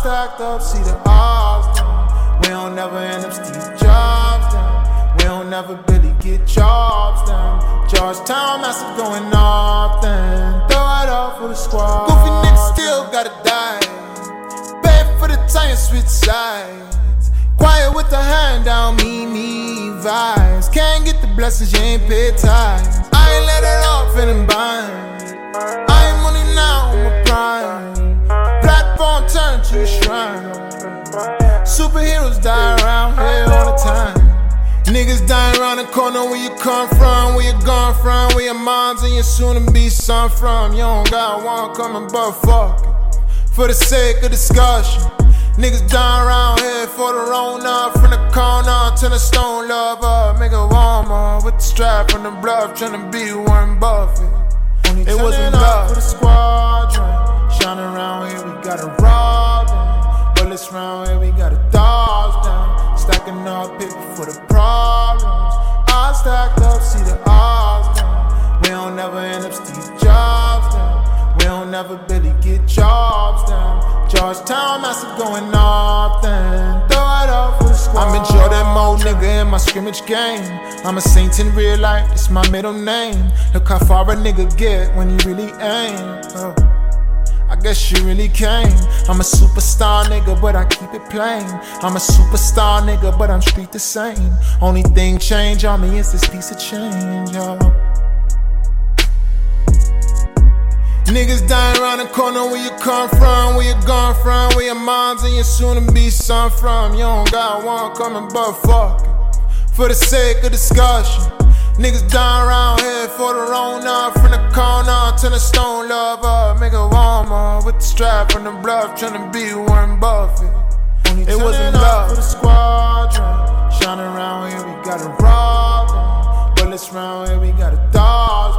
stacked up, see the odds down. We don't never end up Steve Jobs down. We don't never Billy get jobs down. Georgetown massive going off then. Throw it off for the squad. Goofy niggas still gotta die. Pay for the time, switch sides. Quiet with the hand down, me vibes. Can't get the blessings, you ain't paid tithes. I ain't let it off in them binds. I ain't money now on my prime. Platform turn to a shrine. Superheroes die around here all the time. Niggas dying around the corner where you come from, where you gone from, where your moms and your soon to be son from. You don't got one coming but fuck it. For the sake of discussion. Niggas dying around here for the Rona. From the corner to the stone lover. Make a warmer with the strap from the bluff. Tryna be Warren Buffett. It wasn't love for the squadron. Shining around here, we gotta rob them. Bullets around here, we gotta dodge them. Stacking up paper for the problems. I stacked up, see the odds down. We don't never end up Steve Jobs down. We don't never Billy get jobs down. Georgetown massive going off then. Throw it off for the squad. I'm a Jordan mode nigga in my scrimmage game. I'm a saint in real life, it's my middle name. Look how far a nigga get when you really aim. I guess you really came. I'm a superstar nigga, but I keep it plain. I'm a superstar nigga, but I'm street the same. Only thing change on me is this piece of change, Niggas dying around the corner where you come from, where you gone from, where your moms and your soon to be son from. You don't got one coming but fuck it. For the sake of discussion. Niggas dying around here for the Rona. From the corner to the stone lover. Make a warmer with the strap from the bluff. Tryna be Warren Buffett. It wasn't love for the squadron. Shining around here, we gotta rob them. Bullets around here, we gotta dodge